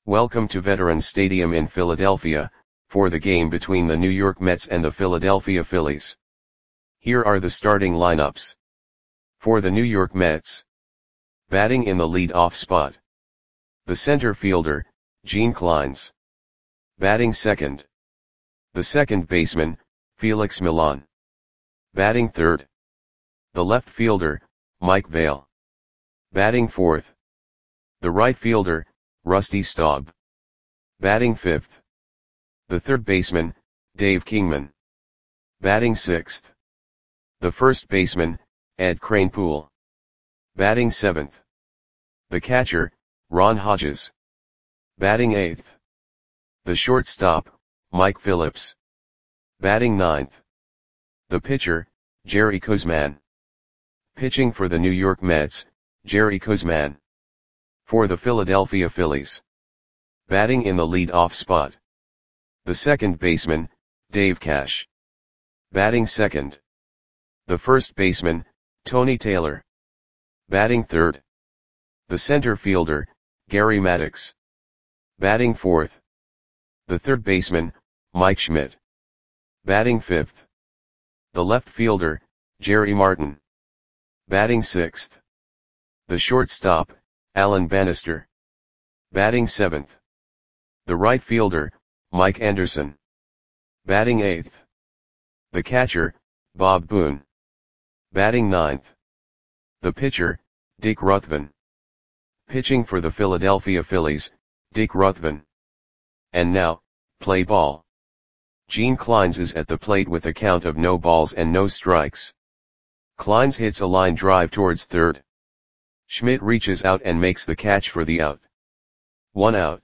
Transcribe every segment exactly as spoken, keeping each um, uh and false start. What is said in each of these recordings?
Welcome to Veterans Stadium in Philadelphia, for the game between the New York Mets and the Philadelphia Phillies. Here are the starting lineups. For the New York Mets. Batting in the lead-off spot. The center fielder, Gene Clines. Batting second. The second baseman, Felix Millan. Batting third. The left fielder, Mike Vail. Batting fourth. The right fielder, Rusty Staub. Batting fifth. The third baseman, Dave Kingman. Batting sixth. The first baseman, Ed Kranepool. Batting seventh. The catcher, Ron Hodges. Batting eighth. The shortstop, Mike Phillips. Batting ninth. The pitcher, Jerry Koosman. Pitching for the New York Mets, Jerry Koosman. For the Philadelphia Phillies. Batting in the lead-off spot. The second baseman, Dave Cash. Batting second. The first baseman, Tony Taylor. Batting third. The center fielder, Gary Maddox. Batting fourth. The third baseman, Mike Schmidt. Batting fifth. The left fielder, Jerry Martin. Batting sixth. The shortstop, Alan Bannister. Batting seventh. The right fielder, Mike Anderson. Batting eighth. The catcher, Bob Boone. Batting ninth. The pitcher, Dick Ruthven. Pitching for the Philadelphia Phillies, Dick Ruthven. And now, play ball. Gene Clines is at the plate with a count of no balls and no strikes. Clines hits a line drive towards third. Schmidt reaches out and makes the catch for the out. One out.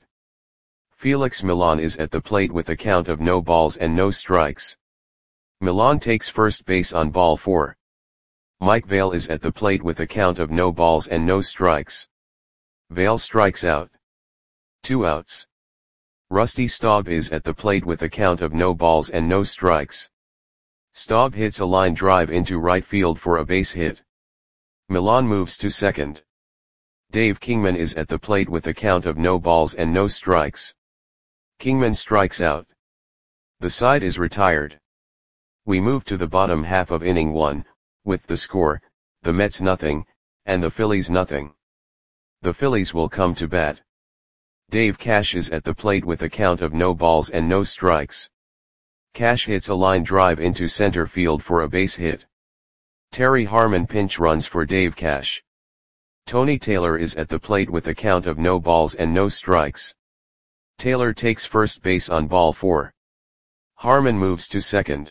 Felix Millan is at the plate with a count of no balls and no strikes. Millan takes first base on ball four. Mike Vail is at the plate with a count of no balls and no strikes. Vail strikes out. Two outs. Rusty Staub is at the plate with a count of no balls and no strikes. Staub hits a line drive into right field for a base hit. Millan moves to second. Dave Kingman is at the plate with a count of no balls and no strikes. Kingman strikes out. The side is retired. We move to the bottom half of inning one, with the score, the Mets nothing, and the Phillies nothing. The Phillies will come to bat. Dave Cash is at the plate with a count of no balls and no strikes. Cash hits a line drive into center field for a base hit. Terry Harmon pinch runs for Dave Cash. Tony Taylor is at the plate with a count of no balls and no strikes. Taylor takes first base on ball four. Harmon moves to second.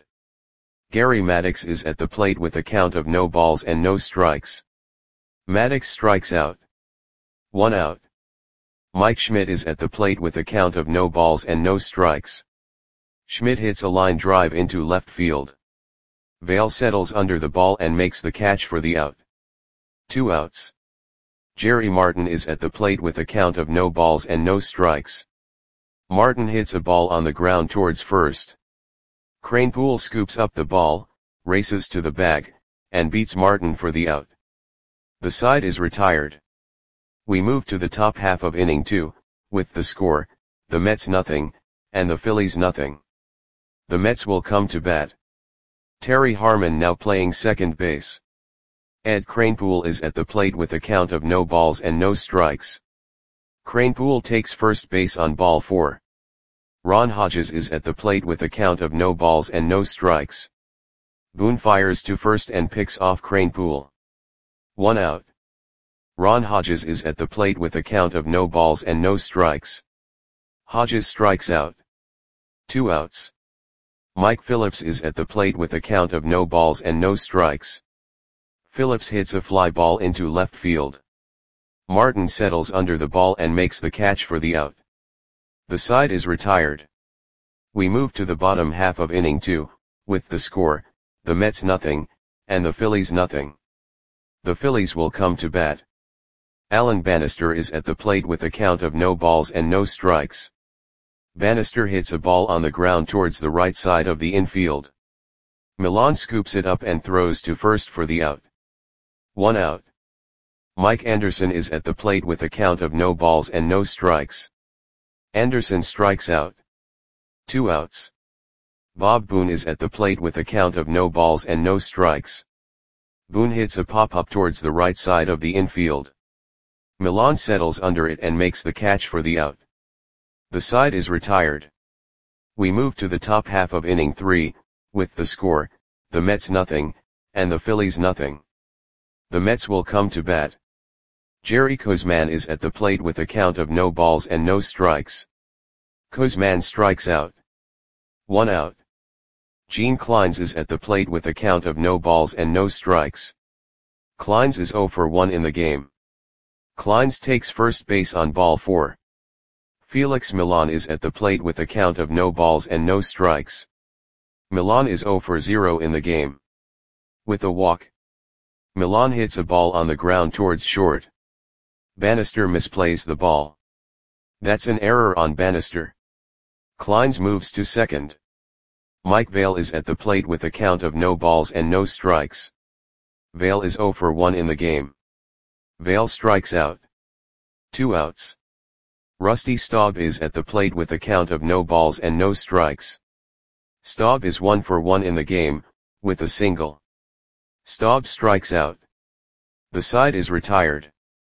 Gary Maddox is at the plate with a count of no balls and no strikes. Maddox strikes out. One out. Mike Schmidt is at the plate with a count of no balls and no strikes. Schmidt hits a line drive into left field. Vail settles under the ball and makes the catch for the out. Two outs. Jerry Martin is at the plate with a count of no balls and no strikes. Martin hits a ball on the ground towards first. Kranepool scoops up the ball, races to the bag, and beats Martin for the out. The side is retired. We move to the top half of inning two, with the score, the Mets nothing, and the Phillies nothing. The Mets will come to bat. Terry Harmon now playing second base. Ed Kranepool is at the plate with a count of no balls and no strikes. Kranepool takes first base on ball four. Ron Hodges is at the plate with a count of no balls and no strikes. Boone fires to first and picks off Kranepool. One out. Ron Hodges is at the plate with a count of no balls and no strikes. Hodges strikes out. Two outs. Mike Phillips is at the plate with a count of no balls and no strikes. Phillips hits a fly ball into left field. Martin settles under the ball and makes the catch for the out. The side is retired. We move to the bottom half of inning two, with the score, the Mets nothing, and the Phillies nothing. The Phillies will come to bat. Alan Bannister is at the plate with a count of no balls and no strikes. Bannister hits a ball on the ground towards the right side of the infield. Millan scoops it up and throws to first for the out. One out. Mike Anderson is at the plate with a count of no balls and no strikes. Anderson strikes out. Two outs. Bob Boone is at the plate with a count of no balls and no strikes. Boone hits a pop-up towards the right side of the infield. Millan settles under it and makes the catch for the out. The side is retired. We move to the top half of inning three, with the score, the Mets nothing, and the Phillies nothing. The Mets will come to bat. Jerry Koosman is at the plate with a count of no balls and no strikes. Koosman strikes out. One out. Gene Clines is at the plate with a count of no balls and no strikes. Clines is oh for one in the game. Clines takes first base on ball four. Felix Millan is at the plate with a count of no balls and no strikes. Millan is oh for zero in the game. With a walk. Millan hits a ball on the ground towards short. Bannister misplays the ball. That's an error on Bannister. Clines moves to second. Mike Vail is at the plate with a count of no balls and no strikes. Vail is oh for one in the game. Vail strikes out. Two outs. Rusty Staub is at the plate with a count of no balls and no strikes. Staub is one for one in the game, with a single. Staub strikes out. The side is retired.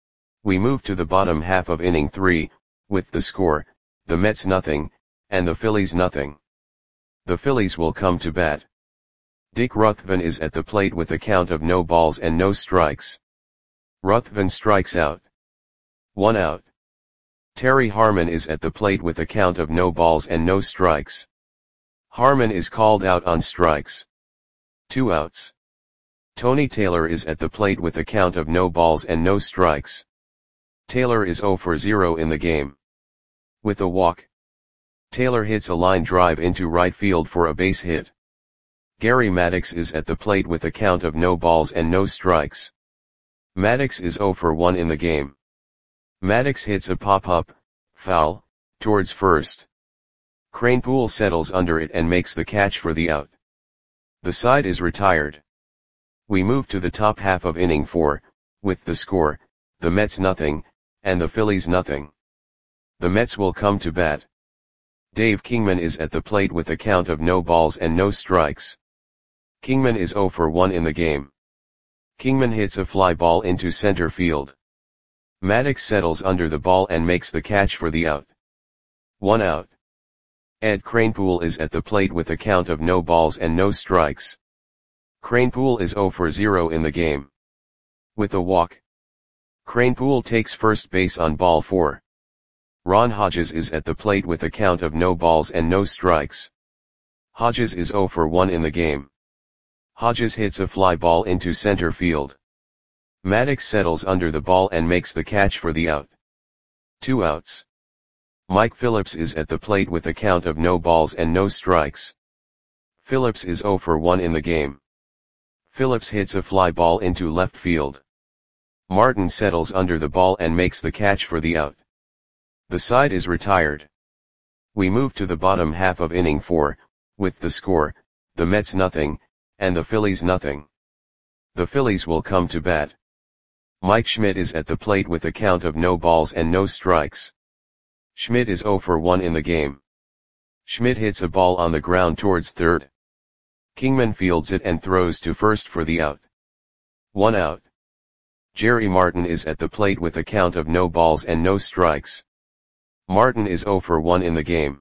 We move to the bottom half of inning three, with the score, the Mets nothing, and the Phillies nothing. The Phillies will come to bat. Dick Ruthven is at the plate with a count of no balls and no strikes. Ruthven strikes out. One out. Terry Harmon is at the plate with a count of no balls and no strikes. Harmon is called out on strikes. Two outs. Tony Taylor is at the plate with a count of no balls and no strikes. Taylor is oh for zero in the game. With a walk. Taylor hits a line drive into right field for a base hit. Gary Maddox is at the plate with a count of no balls and no strikes. Maddox is oh for one in the game. Maddox hits a pop-up, foul, towards first. Kranepool settles under it and makes the catch for the out. The side is retired. We move to the top half of inning four, with the score, the Mets nothing, and the Phillies nothing. The Mets will come to bat. Dave Kingman is at the plate with a count of no balls and no strikes. Kingman is oh for one in the game. Kingman hits a fly ball into center field. Maddox settles under the ball and makes the catch for the out. One out. Ed Kranepool is at the plate with a count of no balls and no strikes. Kranepool is oh for zero in the game. With a walk. Kranepool takes first base on ball four. Ron Hodges is at the plate with a count of no balls and no strikes. Hodges is oh for one in the game. Hodges hits a fly ball into center field. Maddox settles under the ball and makes the catch for the out. Two outs. Mike Phillips is at the plate with a count of no balls and no strikes. Phillips is oh for one in the game. Phillips hits a fly ball into left field. Martin settles under the ball and makes the catch for the out. The side is retired. We move to the bottom half of inning four, with the score, the Mets nothing, and the Phillies nothing. The Phillies will come to bat. Mike Schmidt is at the plate with a count of no balls and no strikes. Schmidt is oh for one in the game. Schmidt hits a ball on the ground towards third. Kingman fields it and throws to first for the out. One out. Jerry Martin is at the plate with a count of no balls and no strikes. Martin is oh for one in the game.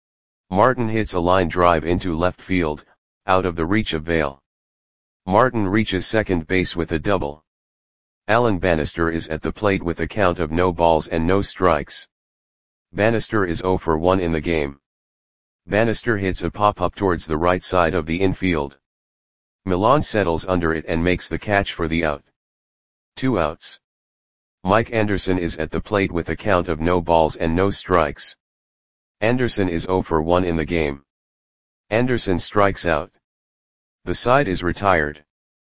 Martin hits a line drive into left field, out of the reach of Vail. Martin reaches second base with a double. Alan Bannister is at the plate with a count of no balls and no strikes. Bannister is oh for one in the game. Bannister hits a pop-up towards the right side of the infield. Millan settles under it and makes the catch for the out. Two outs. Mike Anderson is at the plate with a count of no balls and no strikes. Anderson is oh for one in the game. Anderson strikes out. The side is retired.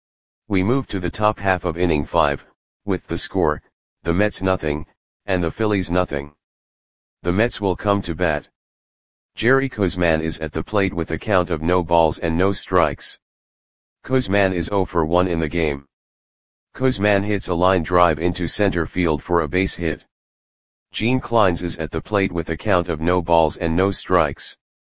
We move to the top half of inning five, with the score, the Mets nothing, and the Phillies nothing. The Mets will come to bat. Jerry Koosman is at the plate with a count of no balls and no strikes. Koosman is oh for one in the game. Koosman hits a line drive into center field for a base hit. Gene Kleins is at the plate with a count of no balls and no strikes.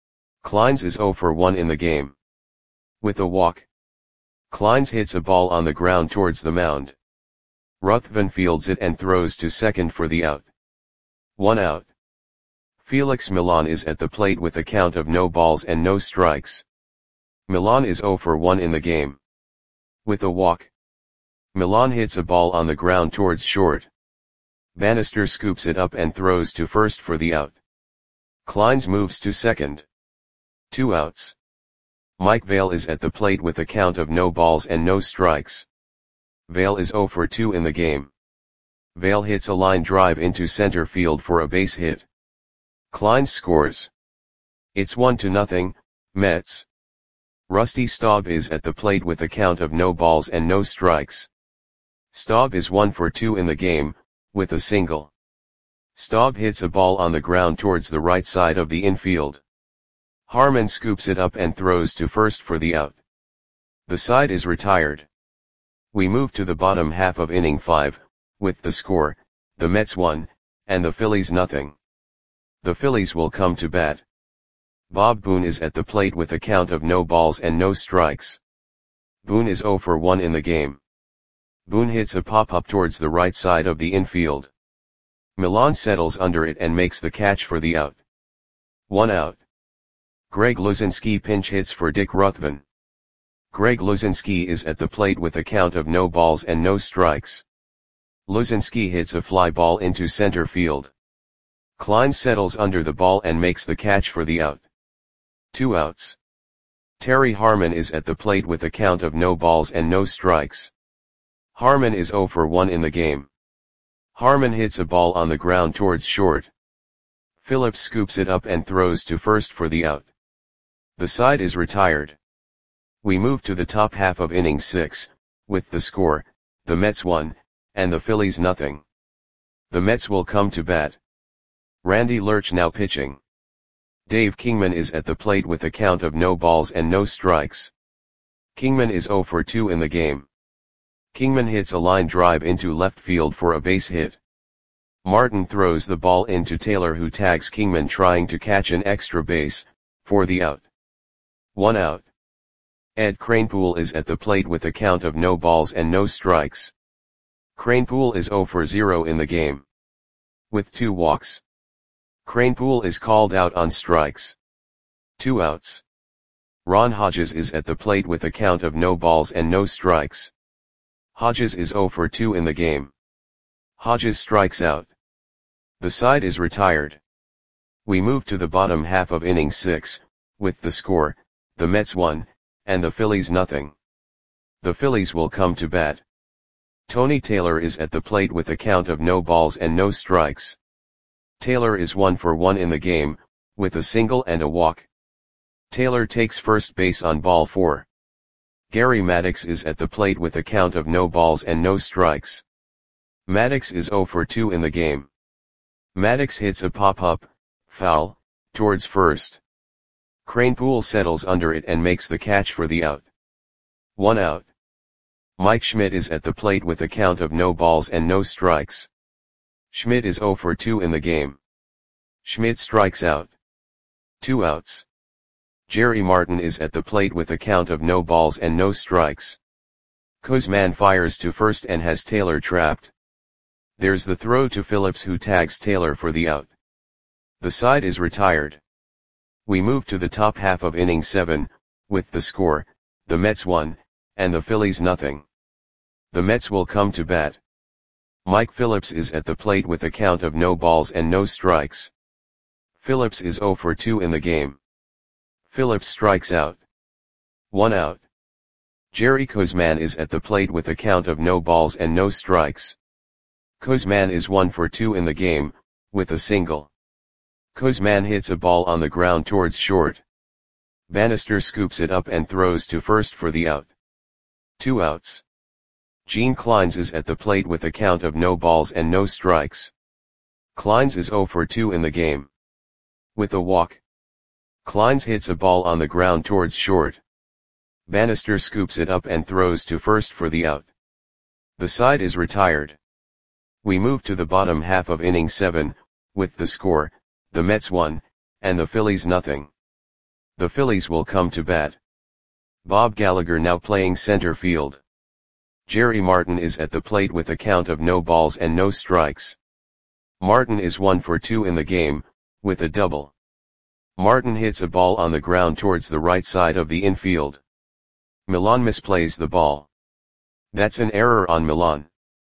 Kleins is zero for one in the game. With a walk. Kleins hits a ball on the ground towards the mound. Ruthven fields it and throws to second for the out. One out. Felix Millan is at the plate with a count of no balls and no strikes. Millan is zero for one in the game. With a walk. Millan hits a ball on the ground towards short. Bannister scoops it up and throws to first for the out. Kleins moves to second. Two outs. Mike Vail is at the plate with a count of no balls and no strikes. Vail is zero for two in the game. Vail hits a line drive into center field for a base hit. Kleins scores. It's one to nothing, Mets. Rusty Staub is at the plate with a count of no balls and no strikes. Staub is one for two in the game, with a single. Staub hits a ball on the ground towards the right side of the infield. Harmon scoops it up and throws to first for the out. The side is retired. We move to the bottom half of inning five, with the score, the Mets one, and the Phillies nothing. The Phillies will come to bat. Bob Boone is at the plate with a count of no balls and no strikes. Boone is zero for one in the game. Boone hits a pop-up towards the right side of the infield. Millan settles under it and makes the catch for the out. One out. Greg Luzinski pinch hits for Dick Ruthven. Greg Luzinski is at the plate with a count of no balls and no strikes. Luzinski hits a fly ball into center field. Kleins settles under the ball and makes the catch for the out. Two outs. Terry Harmon is at the plate with a count of no balls and no strikes. Harmon is zero for one in the game. Harmon hits a ball on the ground towards short. Phillips scoops it up and throws to first for the out. The side is retired. We move to the top half of inning six, with the score, the Mets one, and the Phillies nothing. The Mets will come to bat. Randy Lerch now pitching. Dave Kingman is at the plate with a count of no balls and no strikes. Kingman is zero for two in the game. Kingman hits a line drive into left field for a base hit. Martin throws the ball into Taylor, who tags Kingman trying to catch an extra base, for the out. One out. Ed Kranepool is at the plate with a count of no balls and no strikes. Kranepool is zero for zero in the game. With two walks. Kranepool is called out on strikes. Two outs. Ron Hodges is at the plate with a count of no balls and no strikes. Hodges is zero for two in the game. Hodges strikes out. The side is retired. We move to the bottom half of inning six, with the score, the Mets one, and the Phillies nothing. The Phillies will come to bat. Tony Taylor is at the plate with a count of no balls and no strikes. Taylor is one for one in the game, with a single and a walk. Taylor takes first base on ball four. Gary Maddox is at the plate with a count of no balls and no strikes. Maddox is zero for two in the game. Maddox hits a pop-up, foul, towards first. Kranepool settles under it and makes the catch for the out. One out. Mike Schmidt is at the plate with a count of no balls and no strikes. Schmidt is zero for two in the game. Schmidt strikes out. Two outs. Jerry Martin is at the plate with a count of no balls and no strikes. Kuzman fires to first and has Taylor trapped. There's the throw to Phillips, who tags Taylor for the out. The side is retired. We move to the top half of inning seven, with the score, the Mets one, and the Phillies nothing. The Mets will come to bat. Mike Phillips is at the plate with a count of no balls and no strikes. Phillips is zero for two in the game. Phillips strikes out. One out. Jerry Kuzman is at the plate with a count of no balls and no strikes. Kuzman is one for two in the game, with a single. Kuzman hits a ball on the ground towards short. Bannister scoops it up and throws to first for the out. Two outs. Gene Kleins is at the plate with a count of no balls and no strikes. Kleins is zero for two in the game. With a walk. Kleins hits a ball on the ground towards short. Bannister scoops it up and throws to first for the out. The side is retired. We move to the bottom half of inning seven, With the score, the Mets one, and the Phillies nothing. The Phillies will come to bat. Bob Gallagher now playing center field. Jerry Martin is at the plate with a count of no balls and no strikes. Martin is one for two in the game, with a double. Martin hits a ball on the ground towards the right side of the infield. Milan misplays the ball. That's an error on Milan.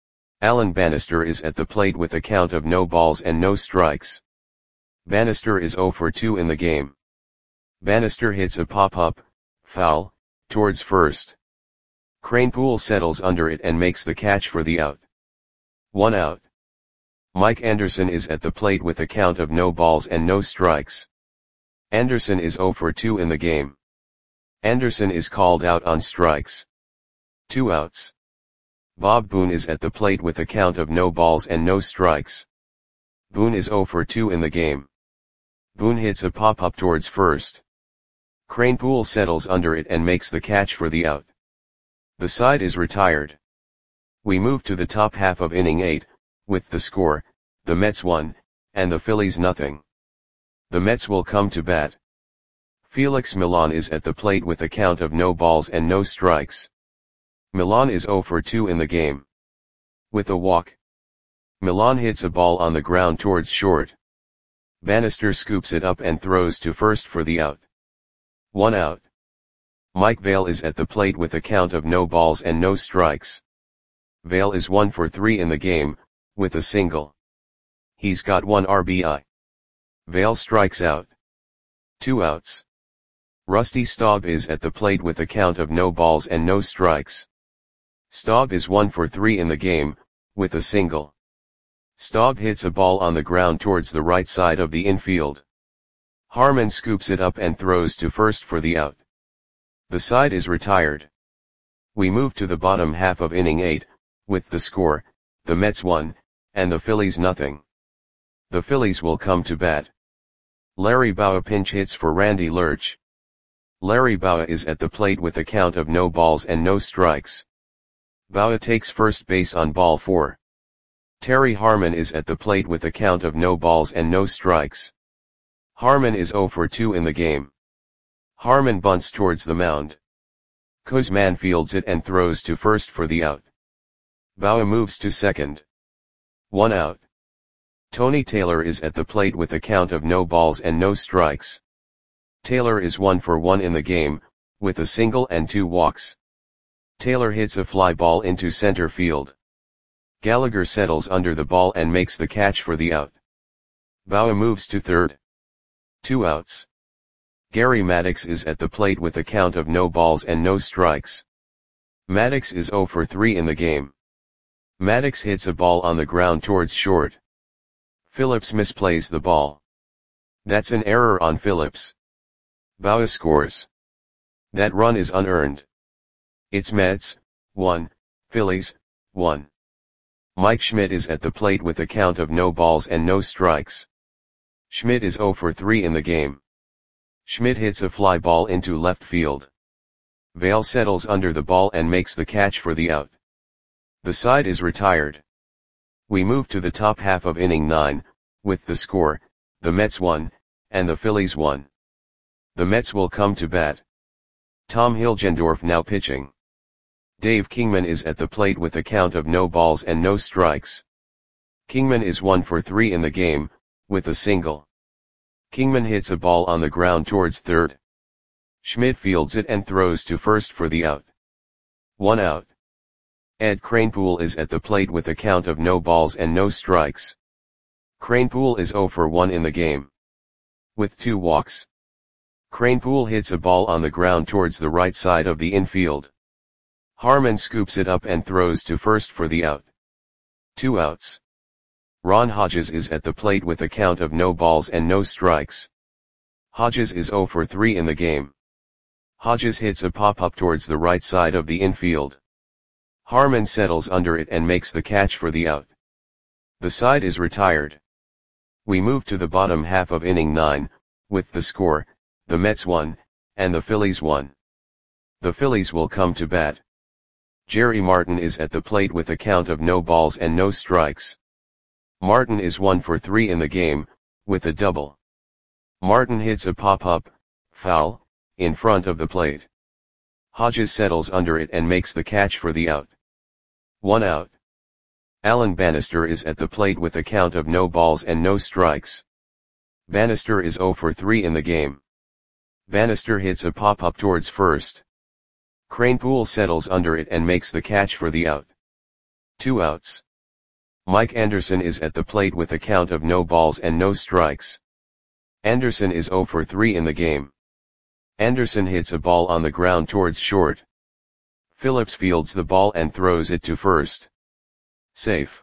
Alan Bannister is at the plate with a count of no balls and no strikes. Bannister is zero for two in the game. Bannister hits a pop-up, foul, towards first. Kranepool settles under it and makes the catch for the out. One out. Mike Anderson is at the plate with a count of no balls and no strikes. Anderson is zero for two in the game. Anderson is called out on strikes. Two outs. Bob Boone is at the plate with a count of no balls and no strikes. Boone is zero for two in the game. Boone hits a pop-up towards first. Kranepool settles under it and makes the catch for the out. The side is retired. We move to the top half of inning eight, with the score, the Mets one, and the Phillies nothing. The Mets will come to bat. Felix Milan is at the plate with a count of no balls and no strikes. Milan is zero for two in the game. With a walk. Milan hits a ball on the ground towards short. Bannister scoops it up and throws to first for the out. One out. Mike Vail is at the plate with a count of no balls and no strikes. Vail is one for three in the game, with a single. He's got one R B I. Vail strikes out. Two outs. Rusty Staub is at the plate with a count of no balls and no strikes. Staub is one for three in the game, with a single. Staub hits a ball on the ground towards the right side of the infield. Harmon scoops it up and throws to first for the out. The side is retired. We move to the bottom half of inning eight, with the score, the Mets one, and the Phillies nothing. The Phillies will come to bat. Larry Bowa pinch hits for Randy Lurch. Larry Bowa is at the plate with a count of no balls and no strikes. Bowa takes first base on ball four. Terry Harmon is at the plate with a count of no balls and no strikes. Harmon is zero for two in the game. Harmon bunts towards the mound. Kuzman fields it and throws to first for the out. Bowa moves to second. One out. Tony Taylor is at the plate with a count of no balls and no strikes. Taylor is one for one in the game, with a single and two walks. Taylor hits a fly ball into center field. Gallagher settles under the ball and makes the catch for the out. Bowa moves to third. Two outs. Gary Maddox is at the plate with a count of no balls and no strikes. Maddox is zero for three in the game. Maddox hits a ball on the ground towards short. Phillips misplays the ball. That's an error on Phillips. Bowa scores. That run is unearned. It's Mets, one, Phillies, one. Mike Schmidt is at the plate with a count of no balls and no strikes. Schmidt is zero for three in the game. Schmidt hits a fly ball into left field. Vail settles under the ball and makes the catch for the out. The side is retired. We move to the top half of inning nine, with the score, the Mets one, and the Phillies one. The Mets will come to bat. Tom Hilgendorf now pitching. Dave Kingman is at the plate with a count of no balls and no strikes. Kingman is one for three in the game, with a single. Kingman hits a ball on the ground towards third. Schmidt fields it and throws to first for the out. One out. Ed Kranepool is at the plate with a count of no balls and no strikes. Kranepool is zero for one in the game. With two walks. Kranepool hits a ball on the ground towards the right side of the infield. Harmon scoops it up and throws to first for the out. Two outs. Ron Hodges is at the plate with a count of no balls and no strikes. Hodges is zero for three in the game. Hodges hits a pop-up towards the right side of the infield. Harmon settles under it and makes the catch for the out. The side is retired. We move to the bottom half of inning nine, with the score, the Mets one, and the Phillies one. The Phillies will come to bat. Jerry Martin is at the plate with a count of no balls and no strikes. Martin is one for three in the game, with a double. Martin hits a pop-up, foul, in front of the plate. Hodges settles under it and makes the catch for the out. One out. Alan Bannister is at the plate with a count of no balls and no strikes. Bannister is zero for three in the game. Bannister hits a pop-up towards first. Kranepool settles under it and makes the catch for the out. Two outs. Mike Anderson is at the plate with a count of no balls and no strikes. Anderson is zero for three in the game. Anderson hits a ball on the ground towards short. Phillips fields the ball and throws it to first. Safe.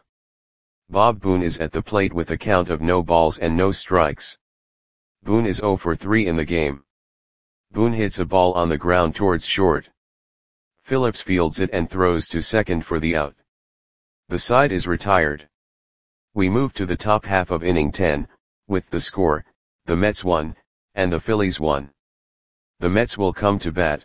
Bob Boone is at the plate with a count of no balls and no strikes. Boone is zero for three in the game. Boone hits a ball on the ground towards short. Phillips fields it and throws to second for the out. The side is retired. We move to the top half of inning ten, with the score, the Mets won, and the Phillies won. The Mets will come to bat.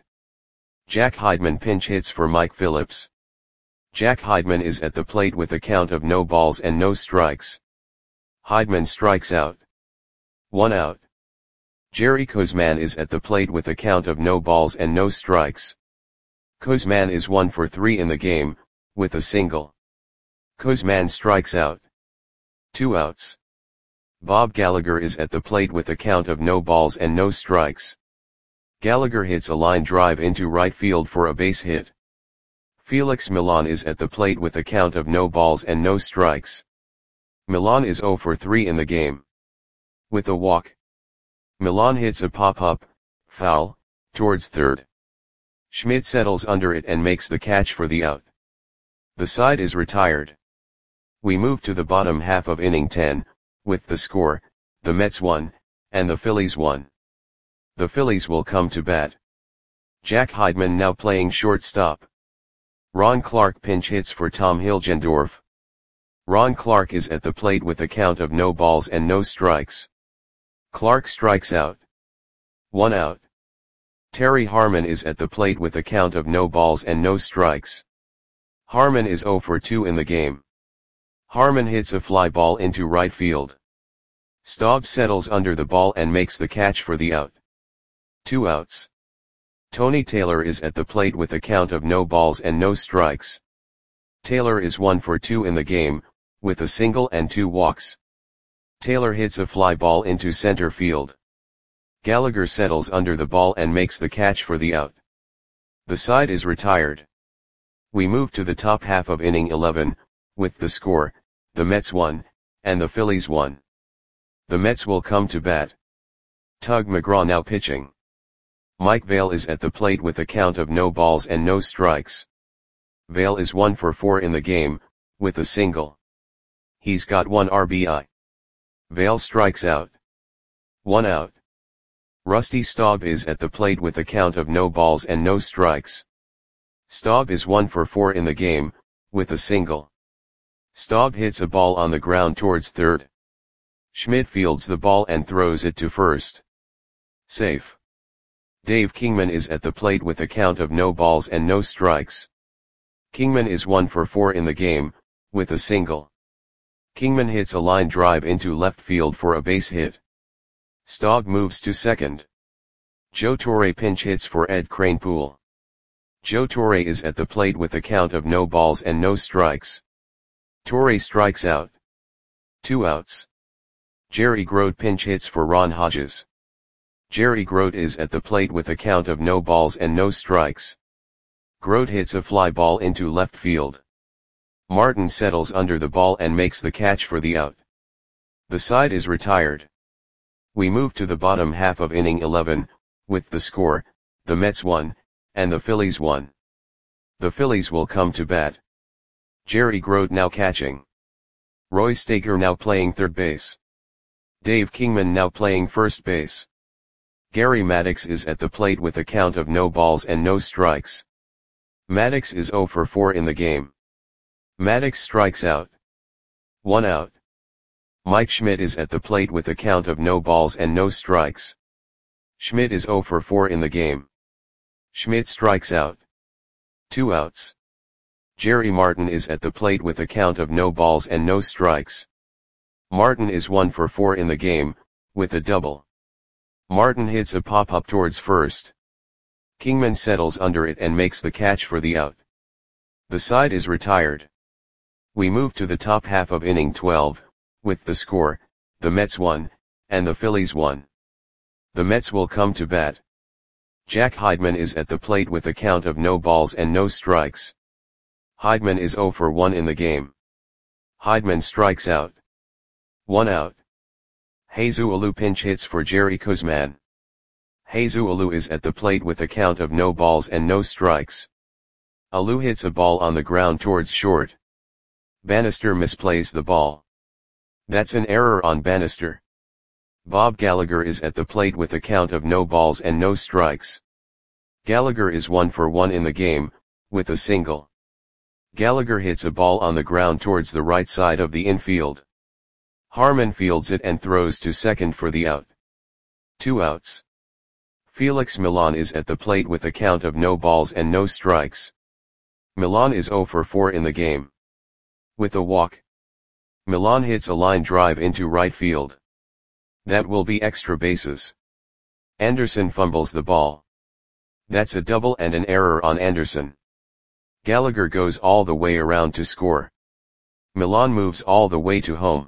Jack Heidman pinch hits for Mike Phillips. Jack Heidman is at the plate with a count of no balls and no strikes. Heidman strikes out. One out. Jerry Koosman is at the plate with a count of no balls and no strikes. Koosman is one for three in the game, with a single. Koosman strikes out. Two outs. Bob Gallagher is at the plate with a count of no balls and no strikes. Gallagher hits a line drive into right field for a base hit. Felix Millan is at the plate with a count of no balls and no strikes. Millan is zero for three in the game. With a walk. Millan hits a pop-up, foul, towards third. Schmidt settles under it and makes the catch for the out. The side is retired. We move to the bottom half of inning ten, with the score, the Mets won, and the Phillies won. The Phillies will come to bat. Jack Heidman now playing shortstop. Ron Clark pinch hits for Tom Hilgendorf. Ron Clark is at the plate with a count of no balls and no strikes. Clark strikes out. One out. Terry Harmon is at the plate with a count of no balls and no strikes. Harmon is zero for two in the game. Harmon hits a fly ball into right field. Staub settles under the ball and makes the catch for the out. Two outs. Tony Taylor is at the plate with a count of no balls and no strikes. Taylor is one for two in the game, with a single and two walks. Taylor hits a fly ball into center field. Gallagher settles under the ball and makes the catch for the out. The side is retired. We move to the top half of inning eleven, with the score, the Mets won, and the Phillies won. The Mets will come to bat. Tug McGraw now pitching. Mike Vail is at the plate with a count of no balls and no strikes. Vail is one for four in the game, with a single. He's got one R B I. Vail strikes out. One out. Rusty Staub is at the plate with a count of no balls and no strikes. Staub is one for four in the game, with a single. Staub hits a ball on the ground towards third. Schmidt fields the ball and throws it to first. Safe. Dave Kingman is at the plate with a count of no balls and no strikes. Kingman is one for four in the game, with a single. Kingman hits a line drive into left field for a base hit. Staub moves to second. Joe Torre pinch hits for Ed Kranepool. Joe Torre is at the plate with a count of no balls and no strikes. Torre strikes out. Two outs. Jerry Grote pinch hits for Ron Hodges. Jerry Grote is at the plate with a count of no balls and no strikes. Grote hits a fly ball into left field. Martin settles under the ball and makes the catch for the out. The side is retired. We move to the bottom half of inning eleven, with the score, the Mets won, and the Phillies won. The Phillies will come to bat. Jerry Grote now catching. Roy Staker now playing third base. Dave Kingman now playing first base. Gary Maddox is at the plate with a count of no balls and no strikes. Maddox is zero for four in the game. Maddox strikes out. One out. Mike Schmidt is at the plate with a count of no balls and no strikes. Schmidt is zero for four in the game. Schmidt strikes out. Two outs. Jerry Martin is at the plate with a count of no balls and no strikes. Martin is one for four in the game, with a double. Martin hits a pop-up towards first. Kingman settles under it and makes the catch for the out. The side is retired. We move to the top half of inning twelve, with the score, the Mets won, and the Phillies won. The Mets will come to bat. Jack Heidman is at the plate with a count of no balls and no strikes. Heidman is zero for one in the game. Heidman strikes out. One out. Jesus Alou pinch hits for Jerry Kuzman. Jesus Alou is at the plate with a count of no balls and no strikes. Alou hits a ball on the ground towards short. Bannister misplays the ball. That's an error on Bannister. Bob Gallagher is at the plate with a count of no balls and no strikes. Gallagher is one for one in the game, with a single. Gallagher hits a ball on the ground towards the right side of the infield. Harmon fields it and throws to second for the out. Two outs. Felix Millan is at the plate with a count of no balls and no strikes. Millan is zero for four in the game. With a walk. Millan hits a line drive into right field. That will be extra bases. Anderson fumbles the ball. That's a double and an error on Anderson. Gallagher goes all the way around to score. Millan moves all the way to home.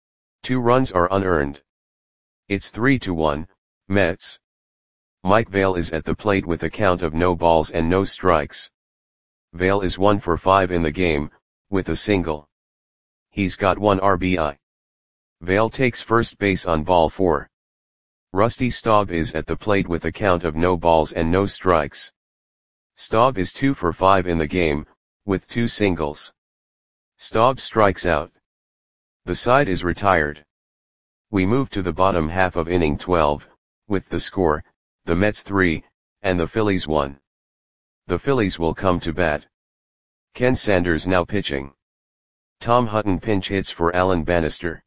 Two runs are unearned. It's three to one, Mets. Mike Vail is at the plate with a count of no balls and no strikes. Vail is one for five in the game, with a single. He's got one R B I. Vail takes first base on ball four. Rusty Staub is at the plate with a count of no balls and no strikes. Staub is two for five in the game, with two singles. Staub strikes out. The side is retired. We move to the bottom half of inning twelve, with the score, the Mets three, and the Phillies one. The Phillies will come to bat. Ken Sanders now pitching. Tom Hutton pinch hits for Alan Bannister.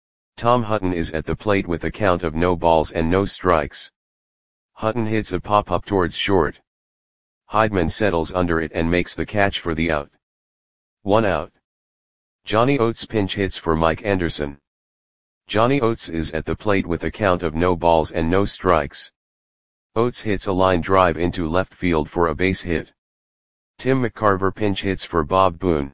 Tom Hutton is at the plate with a count of no balls and no strikes. Hutton hits a pop-up towards short. Heidman settles under it and makes the catch for the out. One out. Johnny Oates pinch hits for Mike Anderson. Johnny Oates is at the plate with a count of no balls and no strikes. Oates hits a line drive into left field for a base hit. Tim McCarver pinch hits for Bob Boone.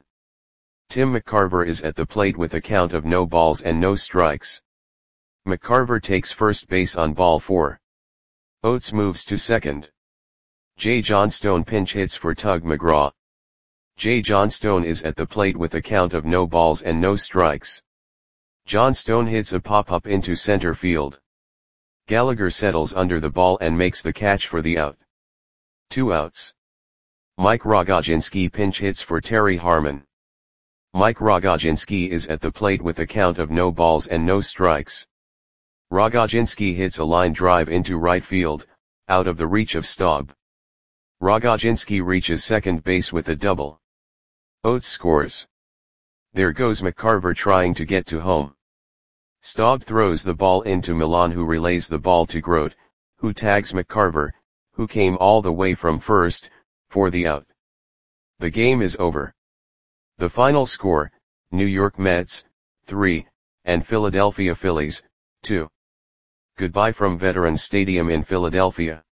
Tim McCarver is at the plate with a count of no balls and no strikes. McCarver takes first base on ball four. Oates moves to second. Jay Johnstone pinch hits for Tug McGraw. Jay Johnstone is at the plate with a count of no balls and no strikes. Johnstone hits a pop-up into center field. Gallagher settles under the ball and makes the catch for the out. Two outs. Mike Rogozinski pinch hits for Terry Harmon. Mike Rogozinski is at the plate with a count of no balls and no strikes. Rogozinski hits a line drive into right field, out of the reach of Staub. Rogozinski reaches second base with a double. Oates scores. There goes McCarver trying to get to home. Staub throws the ball into Millan, who relays the ball to Grote, who tags McCarver, who came all the way from first, for the out. The game is over. The final score, New York Mets, three, and Philadelphia Phillies, two. Goodbye from Veterans Stadium in Philadelphia.